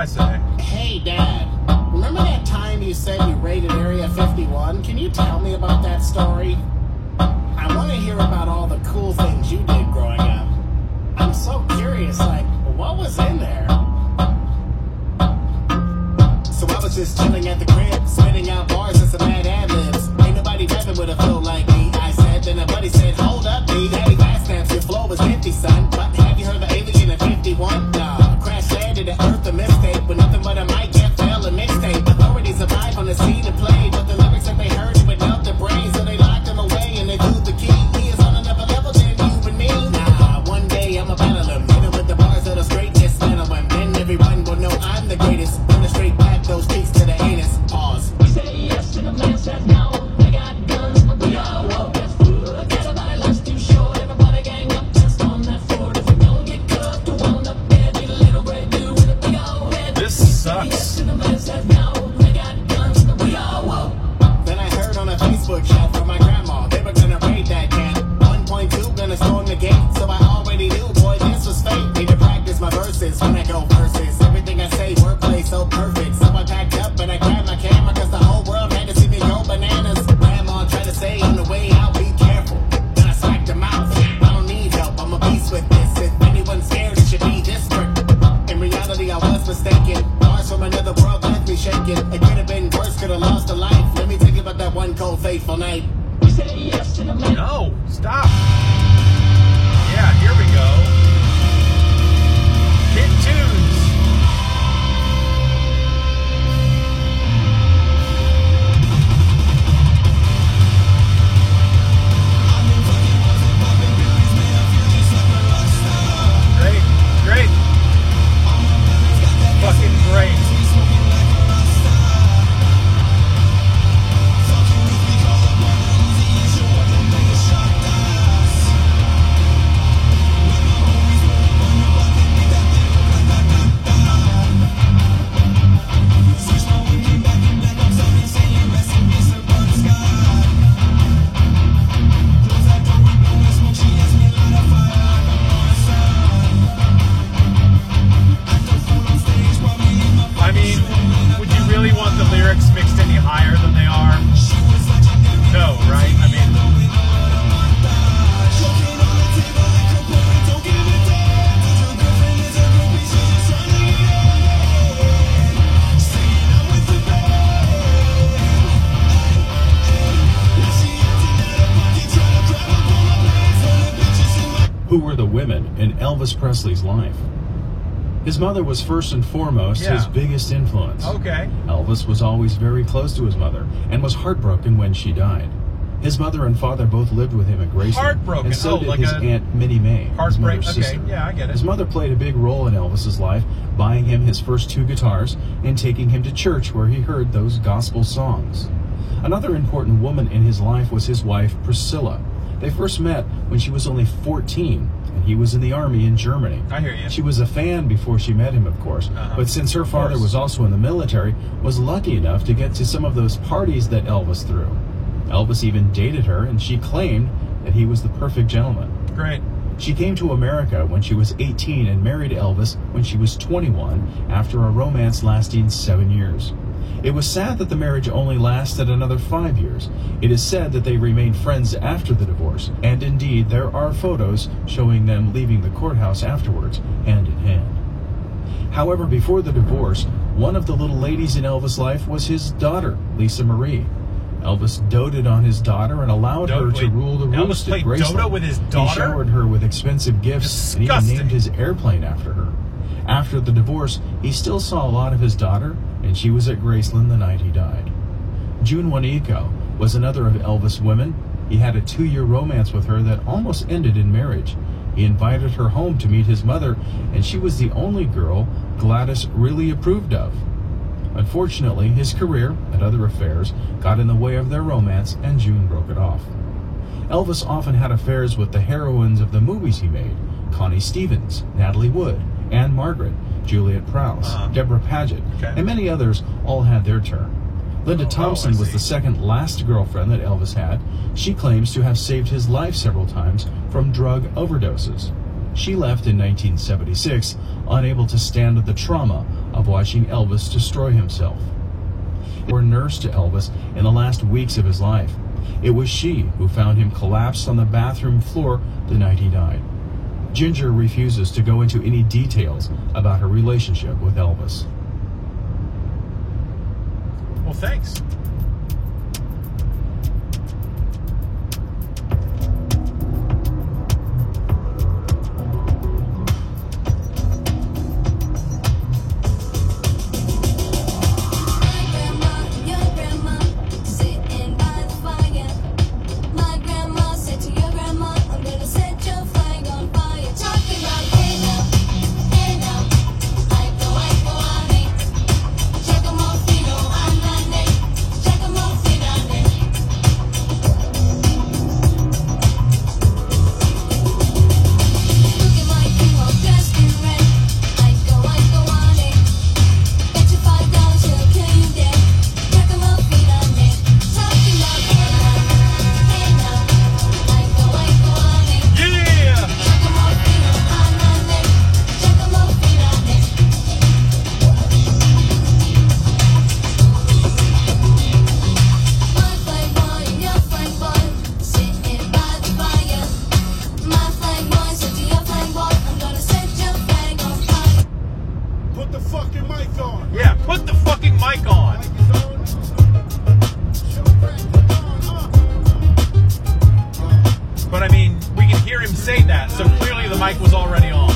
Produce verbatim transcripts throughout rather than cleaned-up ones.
I say. Hey, Dad. Remember that time you said you raided Area fifty-one? Can you tell me about that story? I want to hear about all the cool things you did growing up. I'm so curious, like, what was in there? So I was just chilling at the crib, spitting out bars and some mad ad-libs. Ain't nobody rapping with a flow like me. I said, then a buddy said, hold up, B. Daddy fast stamps, your flow was empty, son. But have you heard the alien in fifty-one? Nah, crash landed at Earth, a mistake. With nothing but a mic, can't fail a mixtape. Authorities arrived on the scene to play, but the lyrics that they heard would melt their brains. So they locked them away and they threw the key. He is on another level than you and me. Nah, one day I'm a battle him. Hit him with the bars of the straightness, man. When then everyone will know I'm the greatest. Run straight back those cheeks to the anus. Pause. We say yes to the man said no. I got guns, but we all woke. That's food. Get about it, life's too short. Everybody gang up, test on that Ford. If we don't get cut, to wound up dead. Need a little gray dude with a big old head. This sucks. Yes to the man said no. I got guns, but we all woke. Then I heard on a Facebook chat from my grandma they were gonna raid that cat. one point two gonna storm the gate, so I already knew, boy, this was fake. Need to practice my verses when I go verses. Everything I say, wordplay so perfect. So I packed up and I grabbed my camera, cause the whole world had to see me go bananas. Grandma tried to say on the way out, be careful. Then I smacked her mouth. I don't need help, I'm a beast with this. If anyone's scared, it should be this trick. In reality, I was mistaken. Bars from another world left me shaking. It could have been worse, could have lost a life. Let me tell you about that one cold, faithful night. We say yes to the man. No, stop. Yeah, here we go. Kid Tunes. Great, great. Fucking great. I mean, would you really want the lyrics mixed any higher than they are? No, right? I mean, Who were the women in Elvis Presley's life? His mother was first and foremost Yeah. his biggest influence. okay. Elvis was always very close to his mother and was heartbroken when she died. His mother and father both lived with him at Graceland. Heartbroken. And so Oh, did like his a aunt Minnie Mae, his Heartbreak. mother's Okay, sister. yeah, I get it. His mother played a big role in Elvis's life, buying him his first two guitars and taking him to church where he heard those gospel songs. Another important woman in his life was his wife, Priscilla. They first met when she was only fourteen, and he was in the army in Germany. I hear you. She was a fan before she met him, of course, Uh-huh. but since her father course. was also in the military, was lucky enough to get to some of those parties that Elvis threw. Elvis even dated her, and she claimed that he was the perfect gentleman. Great. She came to America when she was eighteen and married Elvis when she was twenty-one after a romance lasting seven years. It was sad that the marriage only lasted another five years. It is said that they remained friends after the divorce, and indeed there are photos showing them leaving the courthouse afterwards, hand in hand. However, before the divorce, one of the little ladies in Elvis' life was his daughter, Lisa Marie. Elvis doted on his daughter and allowed Do- her to wait, rule the Elvis roost at played Graceland. Dodo with his He daughter? showered her with expensive gifts and even Disgusting. named his airplane after her. After the divorce, he still saw a lot of his daughter, and she was at Graceland the night he died. June Juanico was another of Elvis' women. He had a two-year romance with her that almost ended in marriage. He invited her home to meet his mother, and she was the only girl Gladys really approved of. Unfortunately, his career and other affairs got in the way of their romance, and June broke it off. Elvis often had affairs with the heroines of the movies he made: Connie Stevens, Natalie Wood, Anne Margaret, Juliet Prowse, Uh-huh. Deborah Paget, Okay. and many others all had their turn. Linda Oh, Thompson oh, I was see. the second last girlfriend that Elvis had. She claims to have saved his life several times from drug overdoses. She left in nineteen seventy-six, unable to stand the trauma of watching Elvis destroy himself. Or nurse to Elvis in the last weeks of his life. It was she who found him collapsed on the bathroom floor the night he died. Ginger refuses to go into any details about her relationship with Elvis. Well, thanks. Yeah, put the fucking mic on. But I mean, we can hear him say that, so clearly the mic was already on.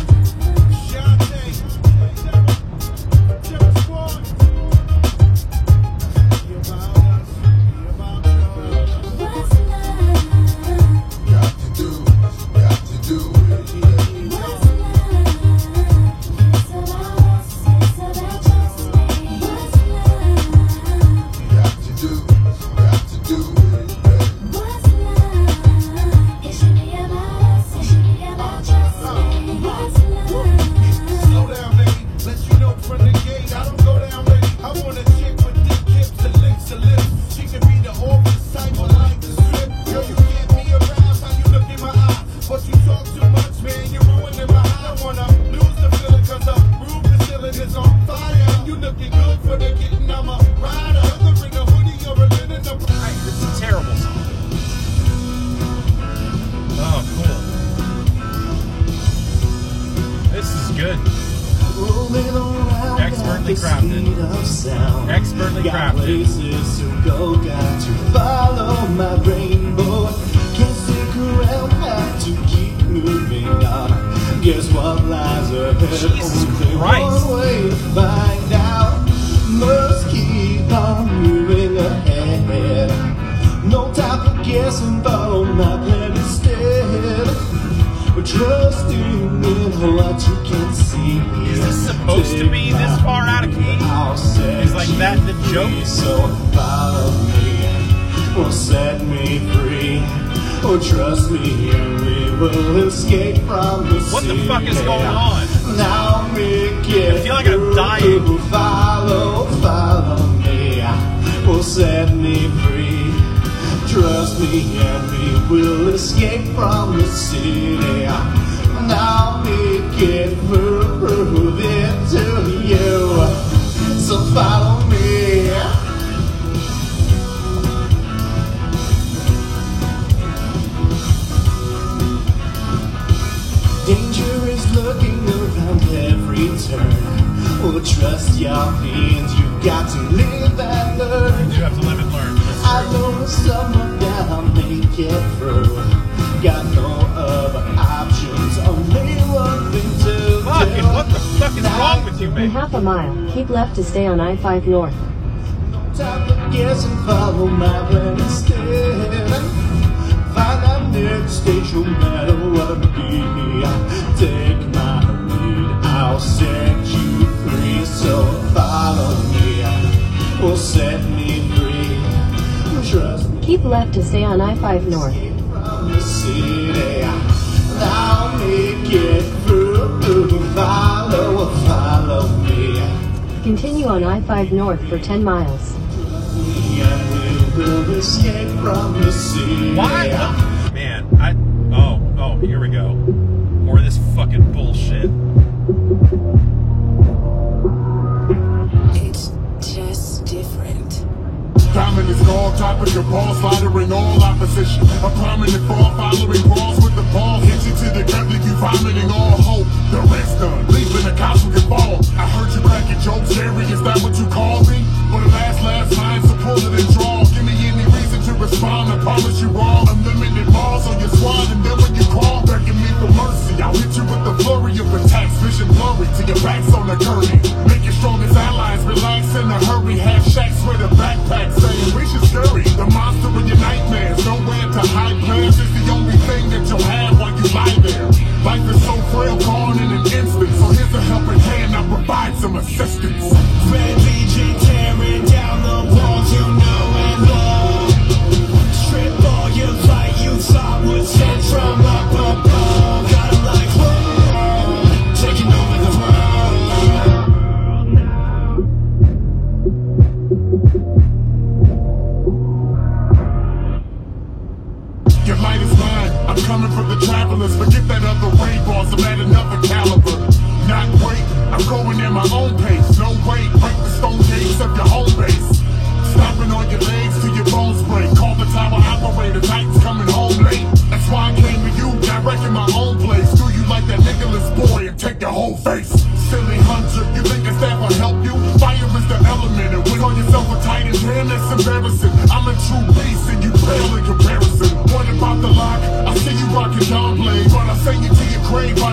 Good. Expertly crafted. Expertly crafted. Places to go, got to follow my rainbow. Can't stick around, have to keep moving on. Guess what lies ahead? Jesus Only Christ. one way to find out. Must keep on moving ahead. No time for guessing, follow my plan instead. Trusting in what you can see. Is this supposed to be this far out of key? Is like that the joke? So follow me, or set me free, or trust me and we will escape from the What the sea. fuck is going on? Now make it I feel like I'm dying. Follow, follow me, or set me free. Trust me and we will escape from the city. Now make it prove it to you. So follow me. Danger is lurking around every turn. Oh, trust your feelings. You got to live and learn. You have to live and learn. I know someone that I'll make it through. Got no other options, only one thing to Fucking, do. what the fuck is wrong with you, In man? half a mile, keep left to stay on I five North. Time to guess and follow my plan instead. Find that next station, no matter what it be. Take my lead, I'll set you free. So follow me, or set me free. Trust me. Keep left to stay on I five North. From the city, now make it through. Follow, follow me. Continue on I five North for ten miles. And we will escape from the city. Why? Man, I. Oh, oh, here we go. More of this fucking bullshit. Diamond is gold, topping your balls, slaughtering all opposition. A prominent fall, following balls with the ball. Hit you to the gut, leave you vomiting all hope. The rest done, leaving the cops who can fall. I heard you cracking jokes, Jerry, is that what you called me? For the last, last line, supported and draw. Give me any reason to respond, I promise you wrong. Unlimited balls on your squad, and then when you call, begging me for mercy, I'll hit you with the flurry of attacks. Vision blurry, till your back's on the gurney. Make your strongest allies relax in a hurry. Have shacks with a backpack saying we should scurry. The monster in your nightmares, nowhere to hide. Plans is the only thing that you'll have while you lie there. Life is so frail, gone in an instant. So here's a helping hand, I'll provide some assistance. Red Legion tearing down the walls you know and love. Strip all your light you thought was sent from up above. Got 'em like whoa, taking over the world. Your light is mine, I'm coming for the travelers. Forget that other ray balls, I'm at another caliber. Not wait, I'm going in my own pace. No wait, break the stone gates of your home base. Stopping on your legs till your bones break. Call the tower operator, Titans coming home late. That's why I came to you, directing my own place. Do you like that Nicholas boy and take your whole face? Silly hunter, you think that that will help you? Fire is the element, and when on yourself a titan, damn that's embarrassing. I'm a true beast and you pale in comparison. What about the lock? I see you rocking Dawn Blade, but I send you to your grave.